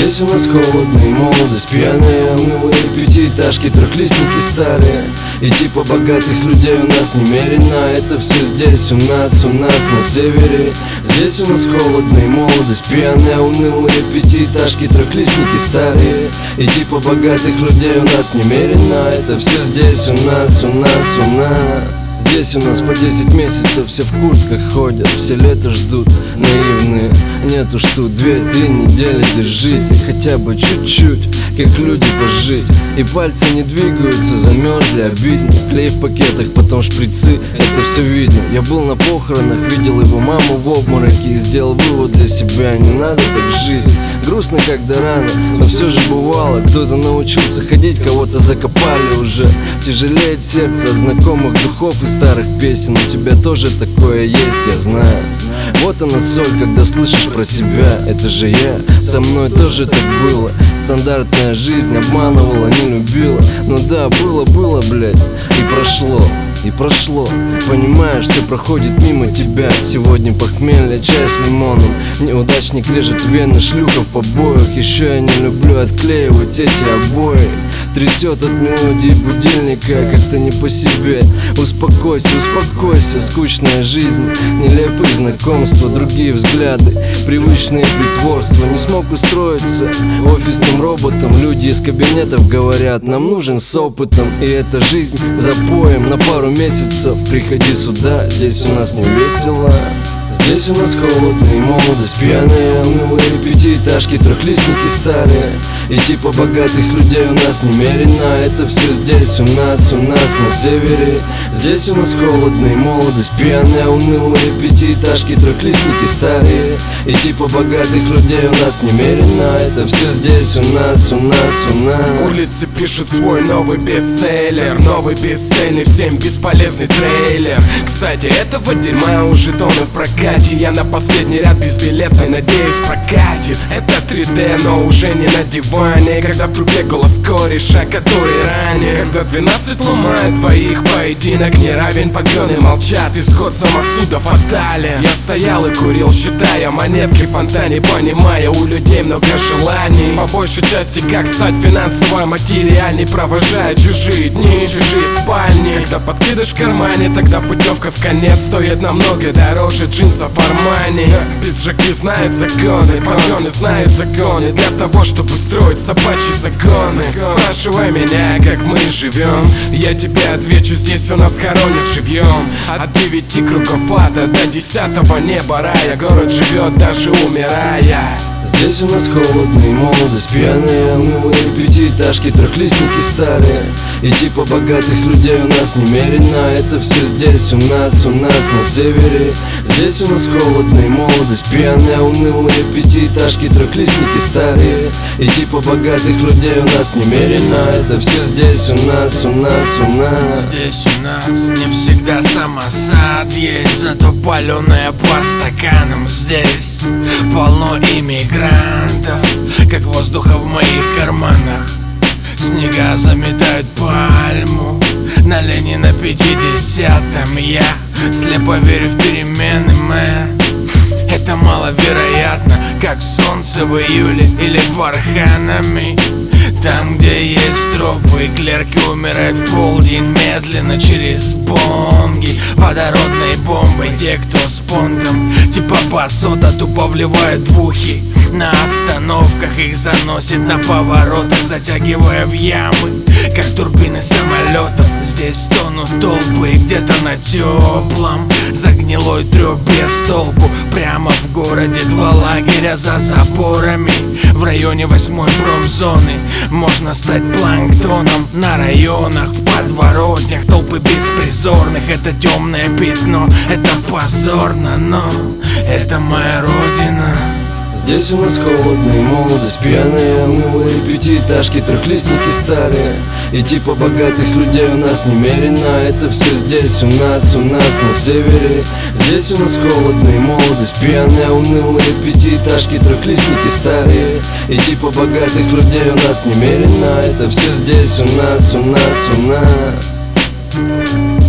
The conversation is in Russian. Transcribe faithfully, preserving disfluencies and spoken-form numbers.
Здесь у нас холодно и молодость пьяная, унылые пятиэтажки, трехлистники старые. И типа богатых людей у нас немерено. Это все здесь у нас, у нас на севере. Здесь у нас холодно и молодость пьяная, унылые пятиэтажки, трехлистники старые. И типа богатых людей у нас немерено. Это все здесь у нас, у нас, у нас. Здесь у нас по десять месяцев все в куртках ходят, все лето ждут, наивные. Нет уж тут две-три недели держите, хотя бы чуть-чуть, как люди пожить. И пальцы не двигаются, замерзли, обидно. Клей в пакетах, потом шприцы, это все видно. Я был на похоронах, видел его маму в обмороке и сделал вывод для себя: не надо так жить. Грустно, когда рано, но все же бывало. Кто-то научился ходить, кого-то закопали уже. Тяжелеет сердце от знакомых духов и старых песен. У тебя тоже такое есть, я знаю. Вот она соль, когда слышишь про себя. Это же я, со мной тоже так было. Стандартная жизнь обманывала, не любила. Ну да, было, было, блядь, и прошло. И прошло, понимаешь, все проходит мимо тебя. Сегодня похмелье, чай с лимоном. Неудачник режет вены, шлюха в побоях. Еще я не люблю отклеивать эти обои. Трясет от мелодии будильника, как-то не по себе. Успокойся, успокойся, скучная жизнь. Нелепые знакомства, другие взгляды, привычные притворства. Не смог устроиться офисным роботом. Люди из кабинетов говорят: нам нужен с опытом. И эта жизнь запоем на пару месяцев. Приходи сюда, здесь у нас не весело. Здесь у нас холодно и молодость пьяная, унылые пятиэтажки, трехлистники старые. И типа богатых людей у нас немерено. Это все здесь у нас, у нас на севере. Здесь у нас холодно и молодость пьяная, унылые пятиэтажки, трехлистники старые. И типа богатых людей у нас немерено. Это все здесь у нас, у нас, у нас. Улицы пишут свой новый бестселлер, новый бесцельный, всем бесполезный трейлер. Кстати, этого дерьма уже тоны в прокате. Я на последний ряд безбилетный, надеюсь, прокатит. Это три дэ, но уже не на диване. Когда в трубе голос кореша, который ранее. Когда двенадцать ломает двоих, поединок не равен, погоны молчат, исход самосуда фатален. Я стоял и курил, считая монетки в фонтане, понимая, у людей много желаний. По большей части, как стать финансово материальней, провожая чужие дни, чужие спальни. Когда подкидыш в кармане, тогда путевка в конец стоит намного дороже джинсов Армани. Пиджаки знают законы, погоны знают законы. Для того, чтобы строить собачьи загоны. Спрашивай меня, как мы живем, я тебе отвечу: здесь у нас хоронят живьем. От девяти кругов ада до десятого неба рая. Город живет, даже умирая. Здесь у нас холодно и молодость пьяная, унылые пятиэтажки, трехлистники старые. И типа богатых людей у нас немерено. Это все здесь у нас, у нас на севере. Здесь у нас холодно и молодость пьяная, унылые пятиэтажки, трехлистники старые. И типа богатых людей у нас немерено. Это все здесь у нас, у нас, у нас. Здесь у нас не всегда самосад есть, зато паленая по стаканам. Здесь полно иммигрантов, как воздуха в моих карманах. Снега заметают пальму на Ленина пятидесятом. Я слепо верю в перемены, мэн. Это маловероятно, как солнце в июле или барханами. Там, где есть тропы, клерки умирают в полдень медленно через бонги водородной бомбой. Те, кто с понтом типа басота, тупо вливают в ухи. На остановках их заносит, на поворотах затягивая в ямы, как турбины самолетов. Здесь тонут толпы, где-то на теплом за гнилой трёп без толку. Прямо в городе два лагеря за заборами. В районе восьмой промзоны можно стать планктоном. На районах, в подворотнях толпы беспризорных. Это темное пятно, это позорно, но это моя родина. Здесь у нас холодно и молодость пьяная, унылые пятиэтажки, трехлистники старые. И типа богатых людей у нас немерено. Это все здесь у нас, у нас на севере. Здесь у нас холодно и молодость пьяная, унылые пятиэтажки, трехлистники старые. И типа богатых людей у нас немерено. Это все здесь у нас, у нас, у нас.